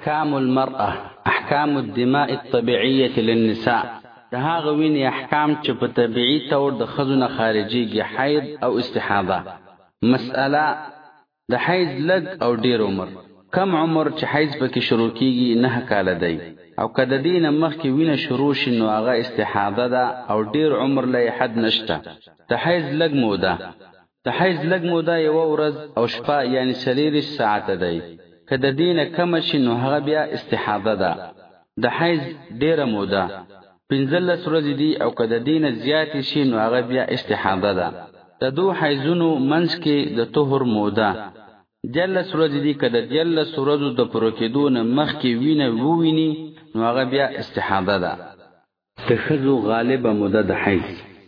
احکام المرأة احکام الدماء الطبيعية للنساء ده هغه ویني احکام چې په طبيعي تور د خزونه خارجيږي حیض او استحاضه. مسأله د حیض لږ او ډیر عمر. کم عمر چې حیض پکې شروع کیږي 9 کال دی او کله دینه مخکې وینه شروع شي نو هغه استحاضه ده او ډیر عمر له حد نشته. د حیض لږ موده یو ورځ او شپه یعنی 3 ساعت دی. کله دینه کم شي نو هغه بیا استحاضه ده. د حیض ډیره موده 15 ورځې دی او کله دینه زیات شي نو هغه بیا استحاضه ده. د دوه حیضونو منځ کې د طهور موده جلس ورځې دی. کله جلس ورځو د پروکیدون مخکې وینه وویني نو هغه بیا استحاضه ده. تخذو غالبه موده د حیض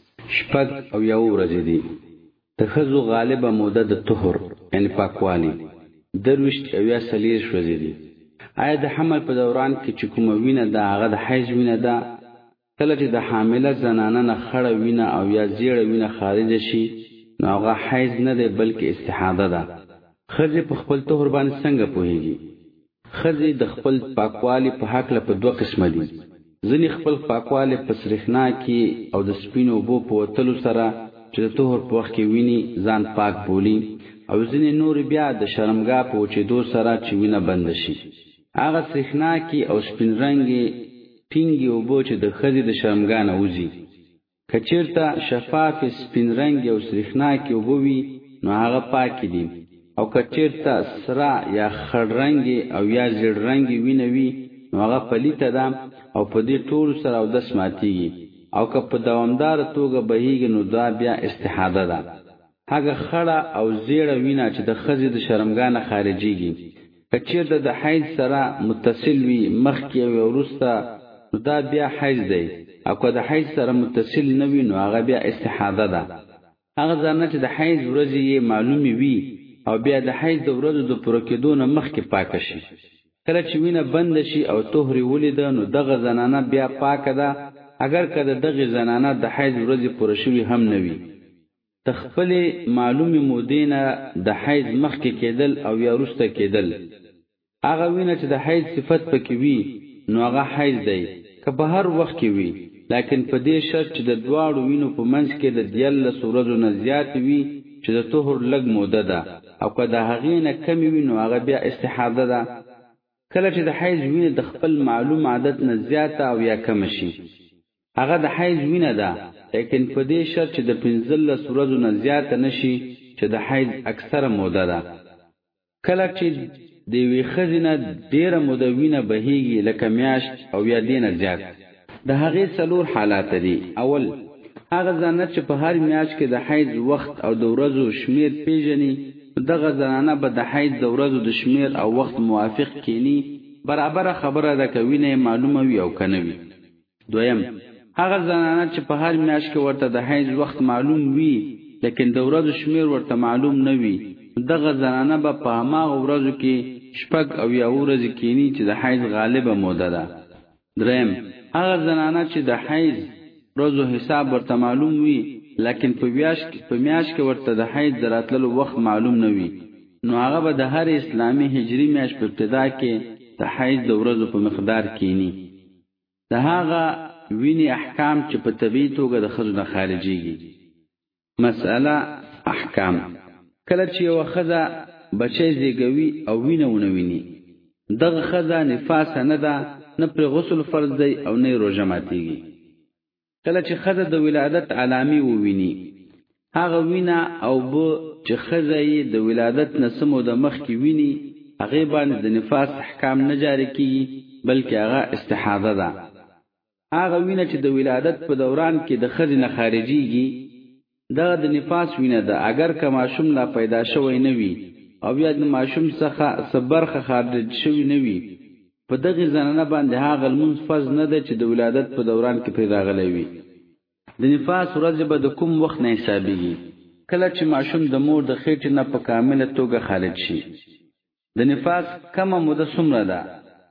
شپږ او یو ورځې دی. تخذو غالبه موده د طهور یعنی پاکوالی دروشت او یا سلیش ورځې دی. آیا د حمل په دوران کې چې کومه وینه ده هغه د حیض وینه ده؟ کله چې د حامله زنانه نه خړه وینه او یا زیړه وینه خارج شي نو هغه حیض نه ده بلکې استحاضه ده. خزه په خپل طهور باندې څنګه پوهیږي؟ خزه د خپل پاکوالی په حق له په دوه قسمه دي. ځنی خپل پاکوالی په سرخنا کې او د سپینو بو په وتلو سره چې د طهور په وخت کې ویني ځان پاک بولی او ځنی نور بیا د شرمګا په وچېدو سره چې وینه بند شي. هغه سرخنا کې او سپین رنگي ټینګي او بو چې د خزه د شرمګا نه وځي. کچیرته شفاف سپین رنگ او سرخنا کې وبوي نو هغه پاک دي. او کچیرته سرا یا خړ رنگي او یا زیړ رنگي وینوي نو هغه پلیته ده او په دې ټول سره او د سماتيږي او که په دوامدار توګه بهيږي نو دا بیا استحاضه ده. هغه خړه او زیړه وینه چې د خزې د شرمګانه خارجيږي کچیرته د حیض سره متصل وي مخکې او وروسته نو دا بیا حیض دی. او که د حیض سره متصل نه وي نو هغه بیا استحاضه ده. هغه ځنه چې د حیض ورځې معلومي وي او بیا د حیض د ورځو د پروکیدون مخکې پاک شي. کله چې وینه بند شي او طهر ولید نو دغه زنانه بیا پاک ده اگر کله دغه زنانه د حیض ورځې پوره شوی هم نه وي. تخپل معلومي مودینه د حیض مخکې کېدل او یا وروسته کېدل. هغه وینه چې د حیض صفت پکې وي نو هغه حیض دی که په هر وخت کې وي، لیکن په دې شرط چې د دواړو وینو په منځ کې د 14 ورځې نه زیات وي چې د طهور لږ موده ده او که د هغې نه کم وي نو هغه بیا استحاضه ده. کله چې د حیض وینه د خپل معلوم عادت نه زیاته او یا کم شي هغه د حیض وینه ده، لیکن په دې شرط چې د 15 ورځې نه زیاته نشي چې د حیض اکثره موده ده. کله چې د وی خزینه ډیره موده وینه بهيږي لکه میاشت او یا دینه زیات د هغې څلور حالات دي. اول هغه زنانه چې په هر میاشت کې د حیض وخت او د ورځو شمیر پیژني دغه زنانه به د حیض د ورځو د شمیر او وخت موافق کینی برابر خبره ده کوي معلومه وي او کنه وي. دویم هغه زنانه چې په هر میاشت کې ورته د حیض وخت معلوم وي لیکن د ورځو شمیر ورته معلوم نه وي دغه زنانه به په هغه ورځو کې شپږ او یا ورځې کینی چې د حیض غالبه موده ده. دریم هغه زنانه چې د حیض روزو حساب ورته معلوم وي لیکن په میاشت کې ورته د حیض دراتلو وخت معلوم نه وي نو هغه به د هر اسلامي هجری میاشت په ابتدا کې د حیض د ورځو په مقدار کینی. د هغه ویني احکام چې په طبيعي توګه د خزونه خارجيږي. مسأله احکام کله چې یو خزه بچی زیږوي او وینه ونویني دغه خزه نفاس نه ده نه پر غسل فرض دی او نه روزه ماتيږي. کله چې خزه د ولادت علامي وویني هغه وینه او بو چې خزه یې د ولادت نسمو د مخ کې ویني هغه باندې د نفاس احکام نه جاری کیږي بلکې هغه استحاضه ده. هغه وینه چې د ولادت په دوران کې د خزه نه خارجيږي دا د نفاس وینه ده اگر که ماشوم لا پیدا شوی نه وي او یا د ماشوم څخه صبرخه خارج شوی نه وي په دغه زنانه باندې هغه المنز فرض نه ده چې د ولادت په دوران کې پیدا غلې وي. د نفاس ورځ به د کوم وخت نه حسابيږي؟ کله چې ماشوم د مور د خېټې نه په کامله توګه خارج شي. د نفاس کومه موده څومره ده؟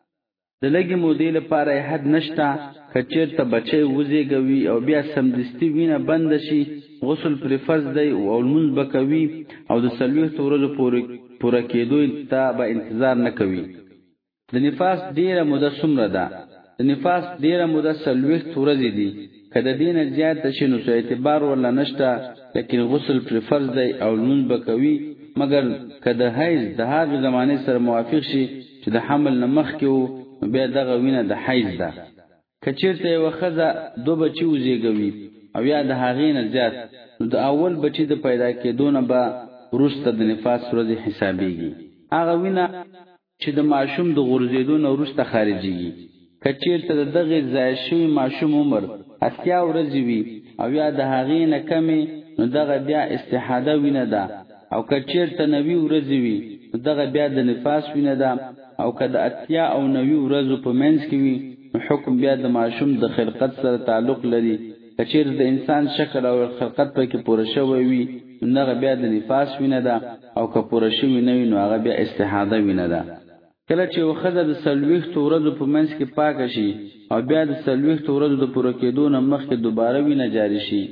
د لګي مودې لپاره حد نشته. کچیرته بچي وزيږوي او بیا سمدستي وینه بند شي غسل پر فرض دی او المنز بکوي او د 30 ورځې پورې کېدو ته به انتظار نه کوي. د نفاس ډیره موده څومره ده؟ د نفاس ډیره موده 40 ورځې دي. کله دین زیات شي نو څه اعتبار ولا نشته، لیکن غسل پر فرض دی او لمونځ بکوي، مگر کله حیض د هغه زمانه سره موافق شي چې د حمل نه مخکې وو بیا دغه وینه د حیض ده. کچیرته یو خزه دو بچي وزیږوي او یا د هغې نه زیات، نو د اول بچي د پیدا کېدو نه به وروسته د نفاس ورځې حسابيږي. هغه وینه چې د ماشوم د غورځېدو نه وروسته خارجيږي. کچیرته دغه ځای شوی ماشوم عمر 80 ورځې وي او یا د هغې نه کمې، نو دغه بیا استحاده وینه ده. او کچیرته 90 ورځې وي نو دغه بیا د نفاس وینه ده. او کله 80 او 90 ورځې په منځ کې وي نو حکم بیا د ماشوم د خلقت سره تعلق لري. کچیرته د انسان شکل او خلقت پکې پوره شوی وي نو هغه بیا د نفاس وینه ده. او که پوره شوی نه وي نو هغه بیا استحاده وینه ده. کله چې وخزه د 40 ورځې په منځ کې پاک شي او بیا د 40 ورځې د پوره کېدو نه مخکې دوباره وینه جاری شي،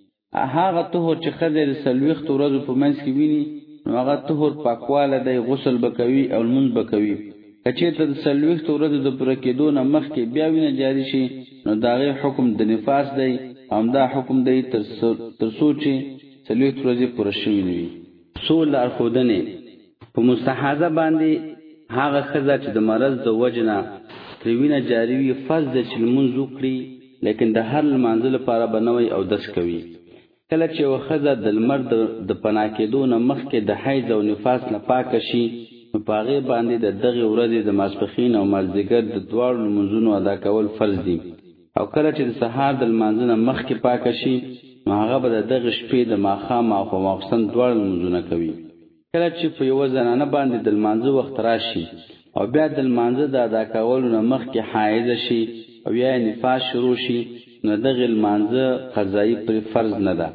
هغه طهور چې خزه د 40 ورځې په منځ کې ویني نو هغه طهور پاکواله دی، غسل بکوي او لمونځ بکوي. کچېته د 40 ورځې د پوره کېدو نه مخکې بیا وینه جاری شي نو داغه حکم د نفاس دی. همدا حکم دی تر سوچي 40 ورځې پوره شوي نه وي. اصول لارښودنې په مستحاضه باندې هغه خزه چې د مرض د وجنه تروینه جاری وي فرض د چلمون وکړي، لیکن د هر منځل لپاره بنوي او دس کوي. کله چې وخزه د مرد د پناه کېدو نه مخکې د حیض او نفاس نه پاک شي نو پاغه باندې د دغه ورځې د ماسپخین او مازدیګر د دوړو منځونو ادا کول فرض دي. او کله چې د سحر د منځنه مخکې پاک شي نو هغه به دغه شپې د ماخام او ماخستن دوړو منځونه کوي. کله چې په یو زنانه باندې د منځو وخت راشي او بیا د منځه د ادا کولو نه مخکې حایض شي او یا نفاس شروع شي نو دغه منځه قضایي پر فرض نه ده.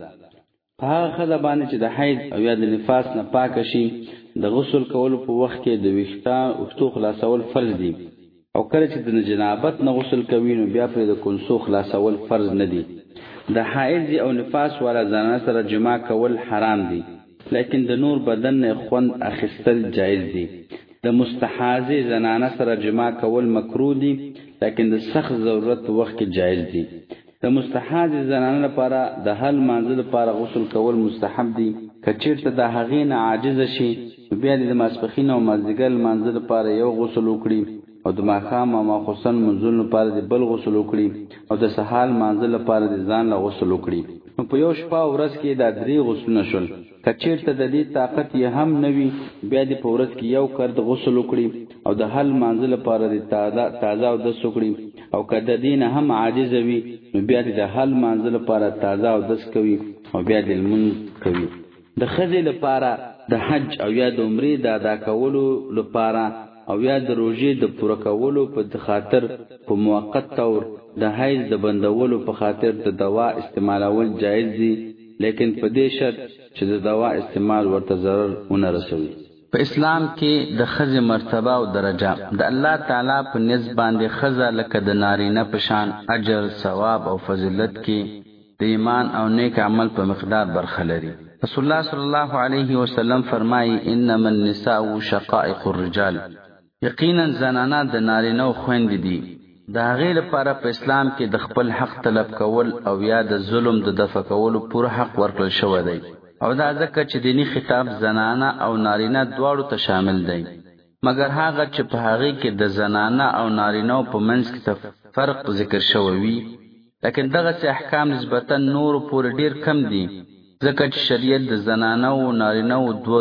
هغه خزه باندې چې د حیض او یا د نفاس نه پاک شي د غسل کولو په وخت کې د وختو خلاصول فرض دي. او کله چې د جنابت نه غسل کوي نو بیا پر د کنسو خلاصول فرض نه دي. د حیض او نفاس والا زنانه سره جماع کول حرام دي، لیکن د نور بدن نه خوند اخیستل جایز دي. د مستحاضه زنانه سره جماع کول مکروه دي، لیکن د سخت ضرورت وخت کې جایز دي. د مستحاضه زنانه لپاره د حل منځل لپاره غسل کول مستحب دي. کچیرته د هغې نه عاجز شي بیا د ماسپخین او مازدیګر منځل لپاره یو غسل وکړي او د ماخام او ماخصن منځل لپاره د بل غسل وکړي او د سحال منځل لپاره د ځان له غسل وکړي. نو په یو شپه ورځ کې دا 3 غسل نشول. کچیرته د دې طاقت یې هم نوي بیا د پورت کې یو کرد غسل وکړي او د حل منځل لپاره د تازه او د سوکړي. او کله دین هم عاجز وي نو بیا د حل منځل لپاره تازه او دس کوي او بیا د لمون کوي. د خزې لپاره د حج او یا د عمرې د ادا کولو لپاره او یا د روزې د پوره کولو په خاطر په موقت تور د حیض د بندولو په خاطر د دوا استعمالول جایز دي، لیکن په دې شرط چې د دوا استعمال ورته ضرر ونه رسوي. په اسلام کې د خزې مرتبه او درجه د الله تعالی په نسبت باندې خزه لکه د نارینه په شان اجر، ثواب او فضیلت کې د ایمان او نیک عمل په مقدار برخه لري. رسول الله صلی الله علیه وسلم فرمایي انما النساء شقائق الرجال، یقینا زنانه د نارینه خويند دي. دا غیر لپاره په اسلام کې د خپل حق طلب کول او یا د ظلم د دفع کولو پوره حق ورکړل شوی دی. او دا ځکه چې دینی خطاب زنانه او نارینه دواړو ته شامل دی، مگر هغه چې په هغه کې د زنانه او نارینه په منځ کې فرق ذکر شوی وي، لیکن دغه احکام نسبتا نور پورې ډیر کم دي، ځکه چې شریعت د زنانه او نارینه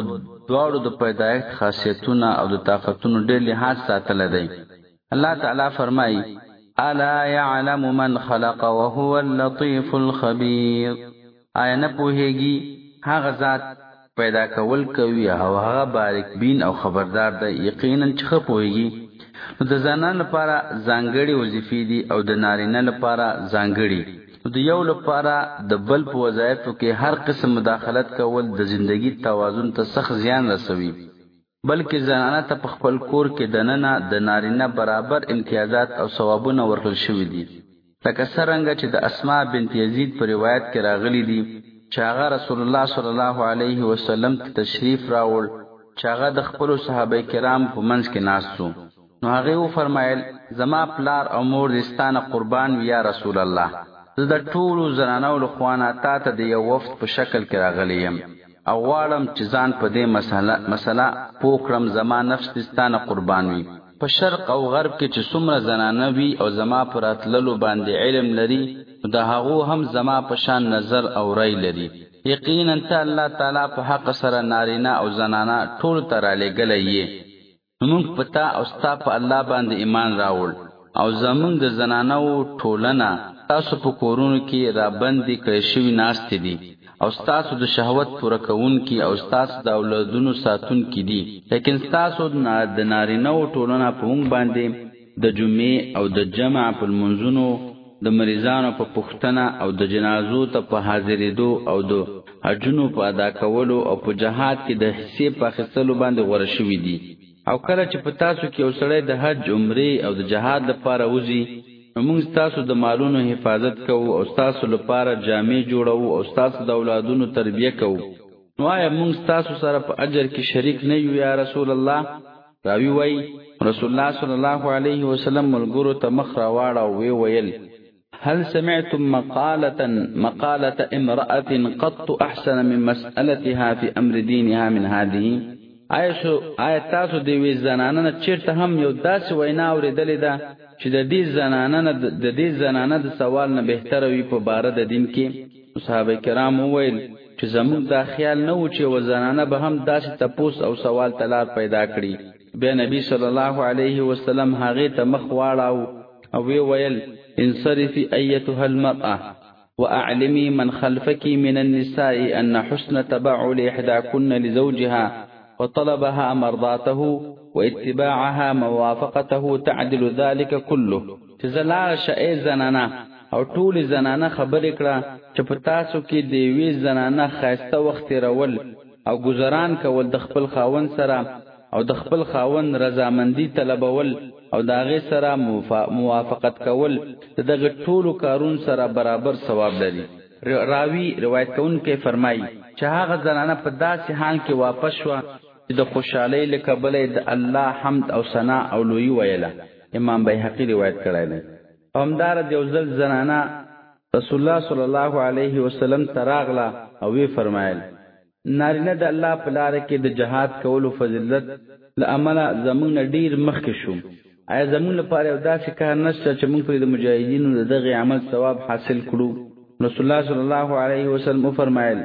دواړو د پیدایښت خاصیتونه او د طاقتونو ډیر لحاظ ساتل دی. الله تعالی فرمایي الا يعلم من خلق وهو اللطيف الخبير، آیا نه پوهیږي هغه ذات پیدا کول کوي او هغه باریک بین او خبردار دی. یقینا چې پوهیږي. نو د زنانه لپاره ځانګړي وظیفې دي او د نارینه لپاره ځانګړي. نو د یو لپاره د بل په وظایفو کې هر قسم مداخلت کول د ژوندۍ توازن ته سخت زیان رسوي، بلکې زنانه ته په خپل کور کې دننه د نارینه برابر امتیازات او ثوابونه ورکړل شوي دي. لکه څنګه چې د اسماء بنت یزید په روایت کې راغلي دي چې هغه رسول الله صلی الله علیه وسلم ته تشریف راوړ چې هغه د خپل صحابه کرام په منځ کې ناست و. نو هغه و فرمایل زما پلار او مور دستانه قربان یا رسول الله، زه د ټولو زنانو له خوانه تا ته د یو وفد په شکل کې راغلی یم او غواړم چې ځان په دې مسله پوکړم زما نفس دستانه قربان وي. په شرق او غرب کې چې څومره زنانه وي او زما پر اتللو باندې علم لري، د هغو هم زما په شان نظر او رای لري. یقینا ته الله تعالی په حق سره نارینه او زنانه ټول تر لګلې یې. موږ پتا او ستا په الله باندې ایمان راوړ او زمونږ د زنانو ټولنه تاسو په کورونو کې را باندې کړی شوی ناشته دي او تاسو د شهوت پوره کوونکی او تاسو د اولادونو ساتونکي دي، لیکن تاسو د نارینه ټولنه په موږ باندې د جمعې او د جمع په منځونو، د مریضانو په پختنه او د جنازو ته په حاضرېدو او د حجونو په ادا کولو او په جهاد کې د حصے په اخیستلو باندې غوړه شوی دي. او کله چې په تاسو کې اوسړی د حج، عمره او د جهاد لپاره وځي، موږ تاسو د مالونو حفاظت کوو او تاسو لپاره جامې جوړو او تاسو د اولادونو تربیه کوو. نو آیا موږ تاسو سره په اجر کې شریک نه یو یا رسول الله؟ راوی وای رسول الله صلی الله علیه وسلم ملګرو ته مخ راواړ او وی ویل: هل سمعتم مقالة امرأة قط احسن من مسألتها في امر دينها من هذه؟ آیا تاسو د وی زنانه چیرته هم یو داسې وینا اوریدلې ده چې د دې زنانه د سوال نه بهتر وي په بار د دین کې؟ صحابه کرام وویل چې زموږ دا خیال نه و چې و زنانه به هم داسې تپوس او سوال تلار پیدا کړي. بیا نبی صلی الله علیه وسلم هغه ته مخ واړاو او وی ویل: انصرفي ايتها المرأة واعلمي من خلفك من النساء ان حسن تبعل احداكن لزوجها وطلبها مرضاته واتباعها موافقته تعدل ذلك كله. چې زلال شئ زنانا او ټول زنانه خبرې کړه چې په تاسو کې دی وی زنانه خاصه وخت رول او گزاران کول د خپل خاون سره او د خپل خاون رضامندی طلبول او داغه سره موافقت کول دغه ټولو کارون سره برابر ثواب لري. راوی روایت کوونکې فرمایي چې هغه زنانه په داسې حال کې واپس شو چې د خوشحالۍ لکبلې د الله حمد او ثنا او لوی ویله. امام بیهقی روایت کړی دی. همدار د یو ځل زنانه رسول الله صلی الله علیه وسلم تراغلا او وی فرمایل: نارینه د الله په لار کې د جهاد کولو فضیلت لامل زمون ډیر مخکې شو. آیا زمون لپاره یو داسې کار نشته چې موږ په د مجاهدینو دغه عمل ثواب حاصل کړو؟ رسول الله صلی الله علیه وسلم فرمایل: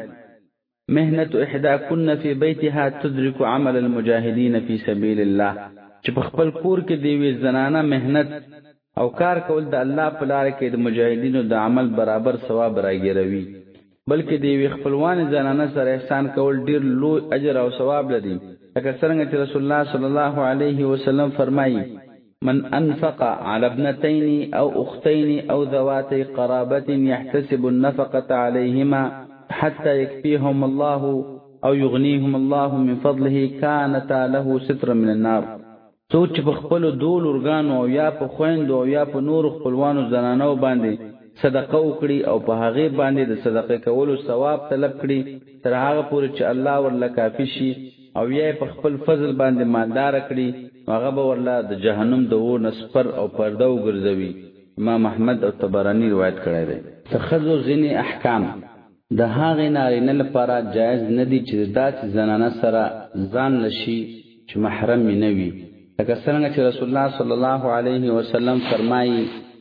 مهنة احداكن في بيتها تدرك عمل المجاهدين في سبيل الله. چې په خپل کور کې دی وی زنانه مهنت او کار کول د الله په لار کې د مجاهدینو د عمل برابر ثواب راګیروي، بلکې دی وی خپلوان زنانه سره احسان کول ډیر لوی اجر او ثواب لري. لکه څنګه چې رسول الله صلی الله علیه وسلم فرمایي: من انفق على ابنتين او اختين او ذواتي قرابه يحتسب النفقه عليهما حتى يكفيهم الله او يغنيهم الله من فضله كانتا له ستر من النار. سوچ په خپل دول ورغانو او یا په خويندو او یا په نور خپلوانو زنانو باندې صدقه وکړي او په هغه باندې د صدقه کولو ثواب طلب کړي تر هغه پورې چې الله ورله کافي شي، او یا په خپل فضل باندې مالدار کړي هغه به ورله د جهنم د اور نسپر او پرده وګرځوي. امام احمد او طبرانی روایت کړی دی. تخذو ځینې احکام د هغه نارینه لپاره جایز ندي چې داسې زنانه سره ځان لشي چې محرم نه وي. لکه څنګه چې رسول الله صلی الله علیه وسلم فرمایي: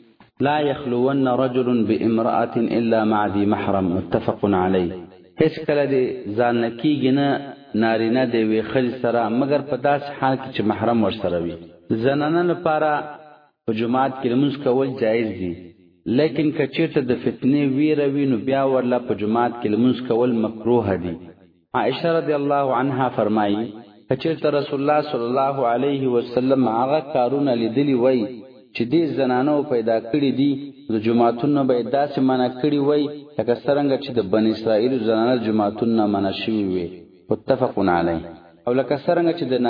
لا يخلون رجل بامرأة الا مع ذي محرم، متفق علیه. هیڅ کله دې ځان کېږي نه نارینه دی وی خل سره مگر په داس حال کې چې محرم ورسره وي. زنانه لپاره په جماعت کې لمونځ کول جایز دي، لیکن کچیرته د فتنې ویره وینو بیا ورلا په جماعت کې لمونځ کول مکروه دي. عائشہ رضی الله عنها فرمایي: کچیرته رسول الله صلی الله علیه وسلم هغه کارونه لیدلی وای چې دې زنانو پیدا کړی دي د جماعتونو به داسې منع کړی وای لکه څنګه چې د بنی اسرائیل زنانه جماعتونو منع شوی وي. متفق علیه. او لکه څنګه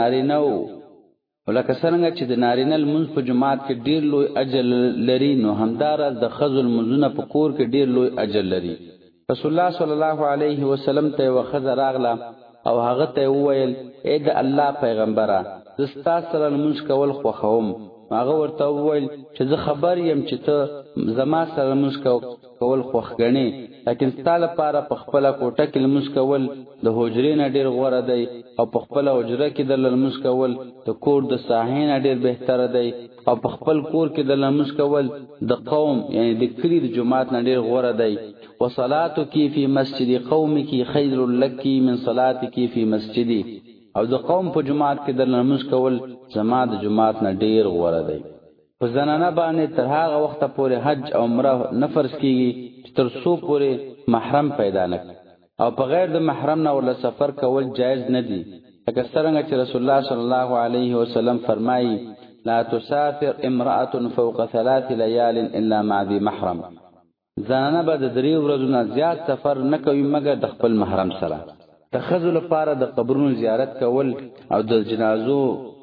چې د نارینه المنځ په جماعت کې ډیر لوی اجر لري، نو همدار د خذل منځونه په کور کې ډیر لوی اجر لري. رسول الله صلی الله علیه وسلم ته وخذ راغله او هغه ته وویل اے د الله پیغمبره زستا سره لمونځ کول خوښوم. هغه ورته وویل چې زه خبر یم چې ته زما سره لمونځ کول خوښ ګڼې، لیکن ستا لپاره په خپله کوټه کې لمونځ کول د حجرې نه ډېر غوره دی، او په خپله حجره کې د لمونځ کول د کور د ساحې نه ډېر بهتره دی، او په خپل کور کې د لمونځ کول د قوم یعنی د کلي د جماعت نه ډېر غوره دی. وصلاتک فی مسجد قومک خیر لک من صلاتک فی مسجدی، او د قوم په جماعت کې د لمونځ کول زما د جماعت نه ډېر غوره دی. په زنانه باندې تر هغه وخته پورې حج او عمره نه فرض کیږي چې تر څو پورې محرم پیدا نه کړي، او په غیر د محرم نه ول سفر کول جایز نه دي، لکه څنګه چې رسول الله صلی الله علیه وسلم فرمایي لا تسافر امرأة فوق 3 ليال الا مع ذي محرم. زنانه به د 3 ورځو نه زیات سفر نه کوي مګر د خپل محرم سره. د ښځو لپاره د قبرونو زیارت کول او د جنازو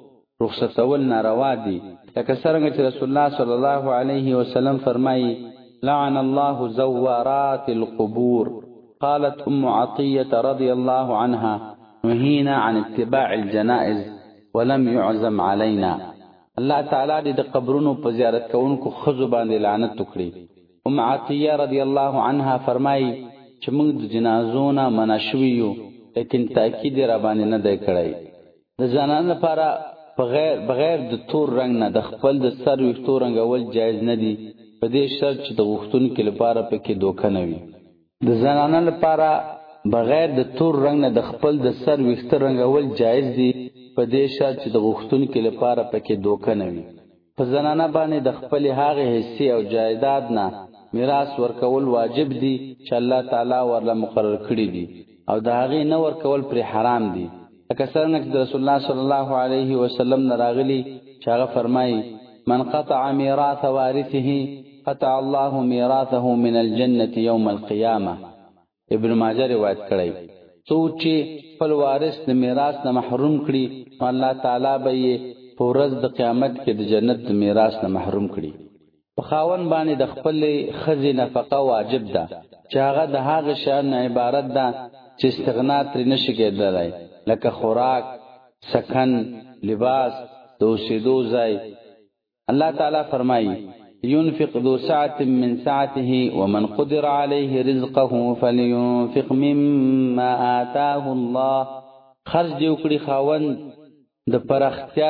رخصتول ناروا دي، لکه څنګه چې رسول الله صلی الله علیه وسلم فرمایي لعن الله زوارات القبور. قالت ام عطيه رضي الله عنها نهينا عن اتباع الجنائز ولم يعزم علينا. الله تعالی دې د قبرونو په زیارت کوونکو خزو باندې لعنت وکړي. ام عطيه رضی الله عنها فرمایي چې موږ د جنازو نه منع شوي یو، لیکن تاکید را باندې نه دی کړی. د ځانانو لپاره بغیر د تور رنگ نه د خپل د سر ویښتو رنګول جایز نه دي، په دې شرط چې د غوښتونکو لپاره پکې دوکه نه وي. د زنانو لپاره بغیر د تور رنگ نه د خپل د سر ویښته رنګول جایز دي، په دې شرط چې د غوښتونکو لپاره پکې دوکه نه وي. په زنانه باندې د خپل هغه حصے او جایداد نه میراث ورکول واجب دي چې الله تعالی ورله مقرر کړی دي، او د هغه نه ورکول پر حرام دي، لکه څنګه چې رسول الله صلی الله علیه وسلم نراغلی چې هغه فرمایي من قطع میراث وارثه قطع الله میراثه من الجنه یوم القیامه. ابن ماجه روایت کړی څوک چې خپل وارث د میراث نه محروم کړي الله تعالی به یې په ورځ د قیامت کې د جنت د میراث نه محروم کړي. په خاوند باندې د خپل خزې نفقه واجب ده چې هغه د هغه شان عبارت ده چې استغنا تر نشي کېدلای، لکه خوراک، سکن، لباس، د اوسېدو ځای. الله تعالی فرمایي ينفق ذو سعة من سعته ومن قدر عليه رزقه فلينفق مما آتاه الله. خرج دی وکړي خاوند د پرختیا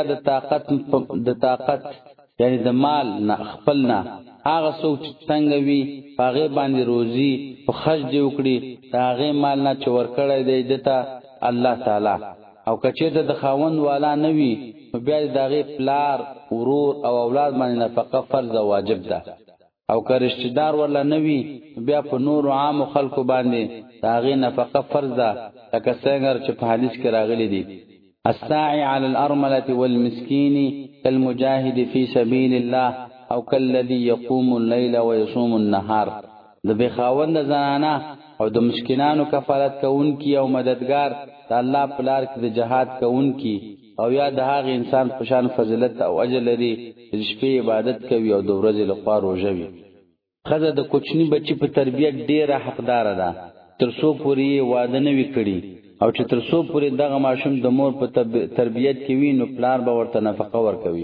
د طاقت یعنی د مال نه خپل نه هغه څوک چې څنګه وي هغه باندې روزي او خرج دی وکړي هغه مال نه چې ورکړی دی دته الله تعالی. او کچې د خاوند والا نه وي بیا دغه پلار ورور او اولاد باندې نفقه فرض او واجب ده، او که رشتہ دار ولا نه وي بیا په نور عام خلکو باندې دغه نفقه فرض ده، لکه څنګه چې په حدیث کې راغلي دي الساعي على الارمله والمسكين كالمجاهد في سبيل الله او كالذي يقوم الليل ويصوم النهار. د بخاوند زنانه او د مسکینانو کفالت کوونکی او مددگار د الله په لار کې د جهاد کوونکی او یا د هغه انسان په شان فضیلت او اجر لري چې شپې عبادت کوي او د ورځې لخوا روزه وي. خزه د کوچنی بچی په تربیت ډیره حقدار ده ترڅو پوری واده نه وکړي، او چې ترڅو پوری دغه ماشوم د مور په تربیت کې وي نو پلار به ورته نفقه ورکوي.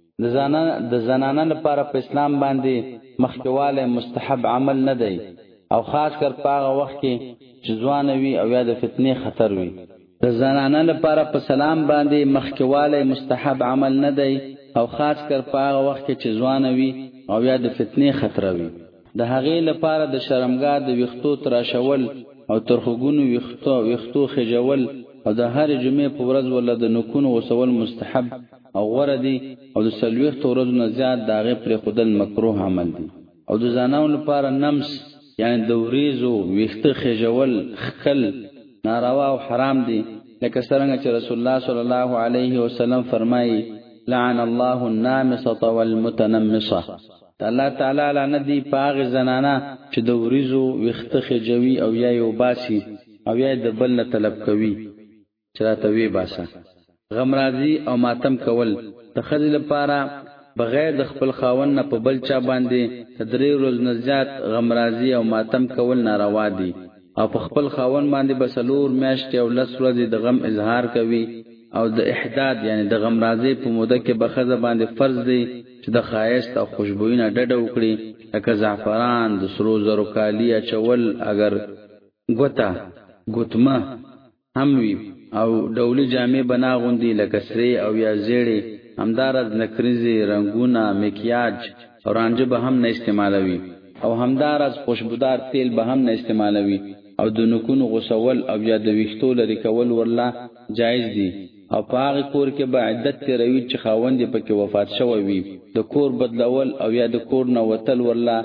د زنانه لپاره په اسلام باندې مخکواله مستحب عمل نه دی، او خاص کر په هغه وخت کې چې ځوان وي او یا د فتنې خطر وي. د زنانه لپاره په سلام باندې مخکواله مستحب عمل نه دی، او خاص کر په هغه وخت کې چې ځوان وي او یا د فتنې خطر وي. د هغې لپاره د شرمګاه د ویختو تراشول او ترخګونو ویختو خجول او د هر جمعې په ورځ ول د نکونو وسول مستحب او غوړه دي، او د سلويخت ورځو نه زیات داغه پر خودل مکروه عمل دي. او د زنانو لپاره نمس یعنی د وریزو ویخته خجول خل ناروا او حرام دي، لکه څنګه چې رسول الله صلی الله علیه وسلم فرمایي لعن الله النامصه والمتنمصه. الله تعالی لعنت دی پاغ زنانه چې د وریزو ویخته خجوي او یا یو باسي او یا د بل نه طلب کوي چراته وی باسه. غم راضی او ماتم کول د خځې لپاره بغیر د خپل خاوند نه په بل چا باندې تدری روز نزات غم راضی او ماتم کول ناروا دي، او په خپل خاون باندې بسلور میاشتې او 10 ورځې د غم اظهار کوي او د احداد یعنی د غم راځي په موده کې بخزه باندې فرض دی چې د خایست او خوشبوینه ډډه وکړي لکه زعفران د سرو زرو کالی اچول اگر ګوتمه هم وي او ډولي جامې بناغوندي لکه سری او یا زیړې همدارز نکریزي رنگونه مکیاج او رانجه به هم نه استعمالوي او همدارز خوشبودار تیل به هم نه استعمالوي او د نکونو غسول او یا د ویښتو لري کول ورلا جایز دي او په هغه کور کې به عدت تیروي چې خاوند پکې وفات شوی وي د کور بدلول او یا د کور نه وتل ورلا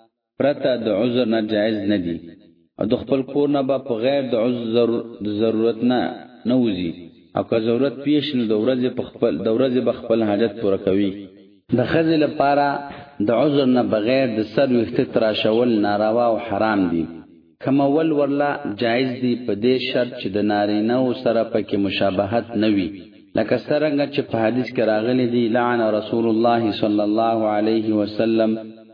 پرته د عذر نه جایز نه دي او د خپل کور نه به په غیر د عذر د ضرورت نه وځي او که ضرورت پیښ نو د ورځې په خپل حاجت پوره کوي د خزل لپاره د عذر نه بغیر د سر وخت تراشول ناروا او حرام دي کمول ورلا جایز دي په دې شرط چې د نارینه او سره پکې مشابهت نه وي لکه څنګه چې په حدیث کې راغلي دي لعن رسول الله صلی الله علیه وسلم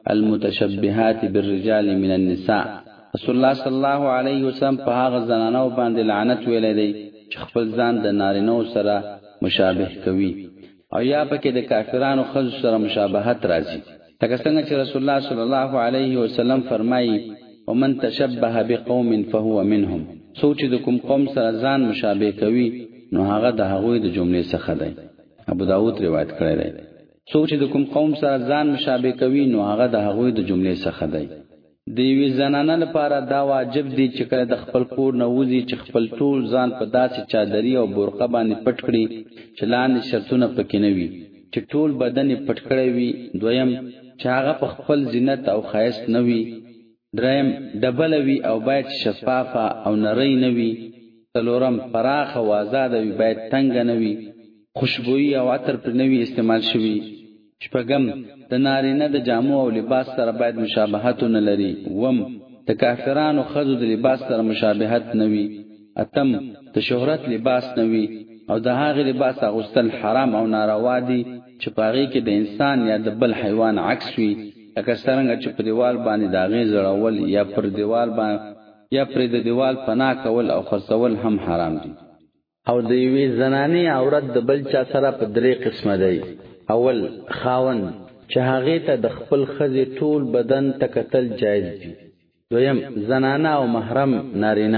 المتشبهات بالرجال من النساء رسول الله صلی الله علیه وسلم په هغه زنانو باندې لعنت ویلې دی چې خپل ځان د نارینه سره مشابه کوي او یا پکې د کافرانو خزو سره مشابهت راځي لکه څنګه چې رسول الله صلی الله علیه وسلم فرمایي ومن تشبه بقوم فهو منهم سوچ د کوم قوم سره ځان مشابه کوي نو هغه د هغوی د جملې څخه دی ابو داود روایت کړی دی سوچ د کوم قوم سره ځان مشابه کوي نو هغه د هغوی د جملې څخه دی دیوی زنانه لپاره دا واجب دی چې کله د خپل کور نه وځي چې خپل ټول ځان په داسې چادري او برقه باندې پټ کړي چې لاندې شرطونه پکې نه وي چې ټول بدن پټ کړی وي دویم چې هغه په خپل زینت او خایست نه وي دریم ډبل وي او باید شفافه او نری نه وي څلورم فراخه او آزاد وي باید تنگ نه وي خوشبوئی او عطر پر نه وي استعمال شوی شپږم د نارینه د جامو او لباس سره باید مشابهت نه لري وم د کافرانو خزو د لباس سره مشابهت نه وي اتم د شهرت لباس نه وي او د هغه لباس اغوستل حرام او ناروا دي چې پاغي کې د انسان یا د بل حیوان عکس وي لکه څنګه چې په دیوال باندې داغې زړول یا پر دیوال باندې یا پر د دیوال پناه کول او خرڅول هم حرام دي او د یوې زنانې عورت د بل چا سره په درې قسمه دی اول خاون چې هغه ته د خپل خزې ټول بدن تکتل جایز دي دویم زنانه او محرم نارینه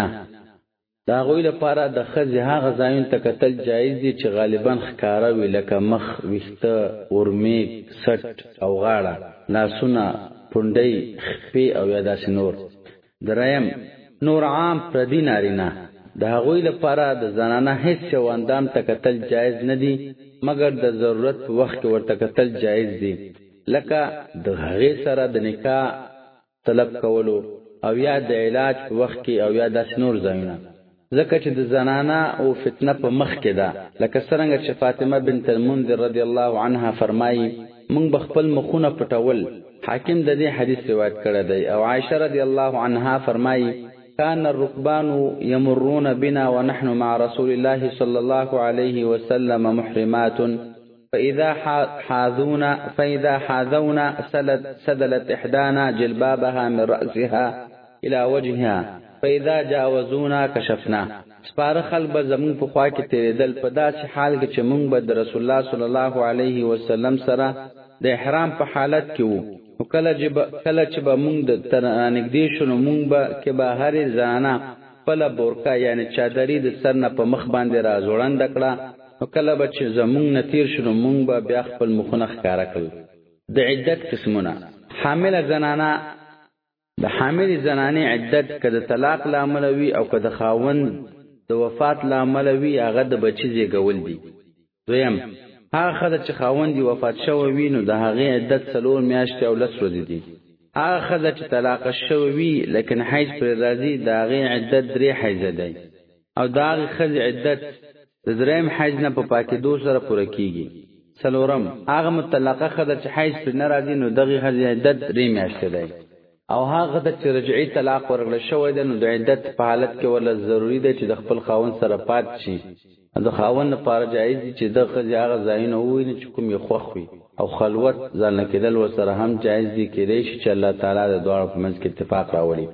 دا غوی لپاره د خزې هغه ځایون تکتل جایز دي چې غالبا ښکارا وي لکه مخ ویښته ورمې سټ او غاړه لاسونه پونډۍ خپې او یا داسې نور دریم نور عام پردي نارینه د هغوی لپاره د زنانه هیڅ یو اندام تکتل جایز نه دي مگر د ضرورت په وخت کې ورته کتل جایز دي لکه د هغې سره د نکاح طلب کولو او یا د علاج په وخت کې او یا د نور ځایونه ځکه چې د زنانه او فتنه په مخ کې ده لکه څنګه چې فاطمه بنت المنذر رضی الله عنها فرمایي موږ بخپل مخونه پټول حاکم د دې حدیث روایت کړی دی او عائشه رضی الله عنها فرمایي كان الركبان يمرون بنا ونحن مع رسول الله صلى الله عليه وسلم محرمات فإذا حاذونا سدلت إحدانا جلبابها من رأسها إلى وجهها فإذا جاوزونا كشفنا سپاره خلک به زمون په خوا کې تیرېدل په داسې حال کې چې مونږ به د رسول الله صلی الله علیه وسلم سره د احرام په حالت کې وو کله چې به مونږ د ترانګدې شنو مونږ به کې به هر ځانا خپل بورکا یعنی چادرې د سر نه په مخ باندې را زوړند کړه کله به چې زمونږ نتیر شنو مونږ به بیا خپل مخونه ښکارا کړل د عدت قسمونه حامل زنانه د حامل زنانه عدت کده طلاق لامل وي او کده خاوند د وفات لامل وي هغه د بچی زیږول دي دویم هغه خدای چې خاوند دی وفات شوی وي نو د هغه عدت 3 میاشتې او 10 ورځې دي هغه خدای چې طلاق شوی وي لیکن حیض پر راځي د هغه عدت 3 حیض دی او د هغه خدای عدت د دریم حیض نه په پاکیدو سره پوره کیږي څلورم هغه مطلقه خدای چې حیض پر ناراضي نو دغه خدای عدت 3 میاشتې دی او هغه د رجعي طلاق ورغله شوی دی نو د عدت په حالت کې ولا ضروری دی چې د خپل خاوند سره پات شي د خاوند لپاره جایز دي چې د خځې هغه ځایونه وویني چې کوم یې خوښ وي او خلوت ځان کېدل ورسره هم جایز دي کېدای شي چې الله تعالی د دواړو په منځ کې اتفاق راوړي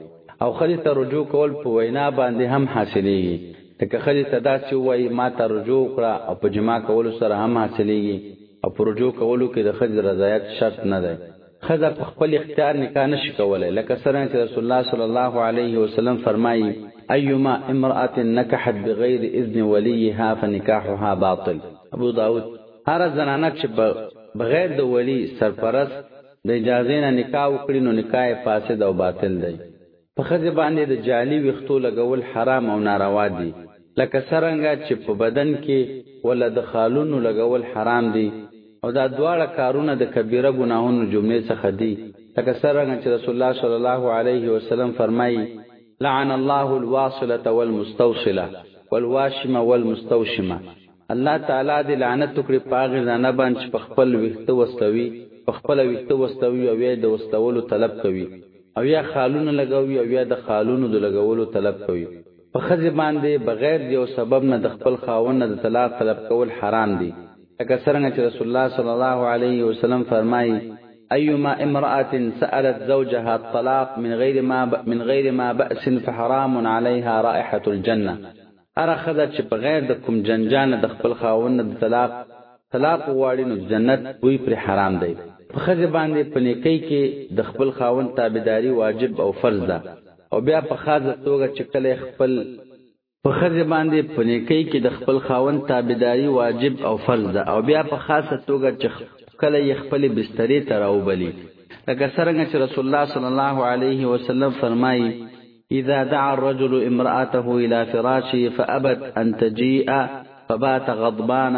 او خدي ته رجوع کول په وینا باندې هم حاصلېږي لکه خدي ته داسې وایي ما ته رجوع کړه او په جما کولو سره هم حاصلېږي او په رجوع کولو کې د خدي رضایت شرط نه دی خزه په خپل اختیار نکاح نشي کولای لکه څنګه چې رسول الله صلی الله علیه وسلم فرمایي ايما امراه نكحت بغیر اذن وليها فنکاحها باطل ابو داود هر زنانه چې بغیر د ولی سرپرست د اجازه نه نکاح وکړي نو نکاح فاسد او باطل دی په خزه باندې د جعلی وختو لګول حرام او ناروا دي لکه څنګه چې په بدن کې ولا د خالونو لګول حرام دي او دا دواړه کارونه د کبیره ګناهونو جمله څخه دي لکه څنګه چې رسول الله صلی الله علیه وسلم فرمایي لعن الله الواصله والمستوصله والواشمه والمستوشمه الله تعالی دې لعنت وکړي پاغه نه باندې په خپل وخته وستوي په خپل وخته وستوي او یې د وستولو طلب کوي او یا خالونه لګوي او یا د خالونو د لګولو طلب کوي په خزه باندې بغیر یو سبب نه د خپل خاوند د طلاق طلب کول حرام دي لکه څنګه چې رسول الله صلی الله علیه وسلم فرمایي ايما امراه سالت زوجها الطلاق من غير ما باس فحرام عليها رائحه الجنه ارخذت چې بغیر د کوم جنجال د خپل خاوند د طلاق واړي نو جنت وی پر حرام دی په خزه باندې پنیکي کې د خپل خاوند تابعداري واجب او فرض ده او بیا په خاصه توګه چې کله خپل په خزه باندې پنیکي کې د خپل خاوند تابعداري واجب او فرض ده او بیا په خاصه توګه چې کله خپل بسترې ته راوبلي لکه څنګه چې رسول الله صلی الله علیه وسلم فرمایي اذا دعا الرجل امراته الى فراشه فابت ان تجيء فبات غضبان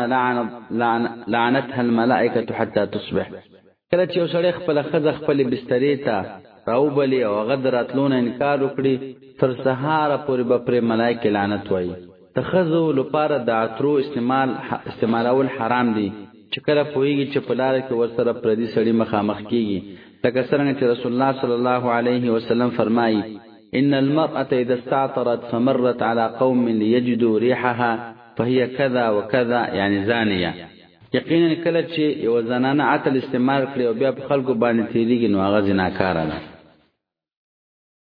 لعنتها الملائكه حتى تصبح کله چې وسړی خپل خزه خپل بسترې ته راوبلي او غدراتلون انکار وکړي تر سهار پورې به پر ملائکه لعنت وایي تخذو لپاره د عطرو استعمالول حرام دي چې کله پوېږي چې په لار کې ورسره پردي سړی مخامخ کیږي لکه څنګه چې رسول الله صلی الله علیه وسلم فرمایي ان المرأة اذا استعطرت فمرت على قوم ليجدوا ريحها فهي كذا وكذا يعني زانيه یقینا کله چې یو زنانه عطر استعمال کړي او بیا په خلکو باندې تیریږي نو هغه زناکاره ده